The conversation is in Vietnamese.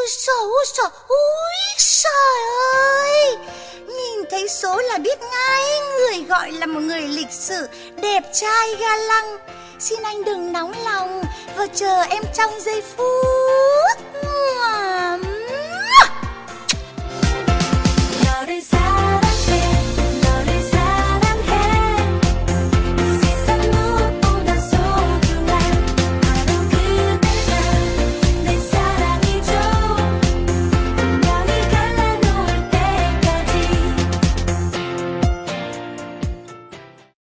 Úi trời ơi! Nhìn thấy số là biết ngay người gọi là một người lịch sự, đẹp trai ga lăng. Xin anh đừng nóng lòng và chờ em trong giây phút.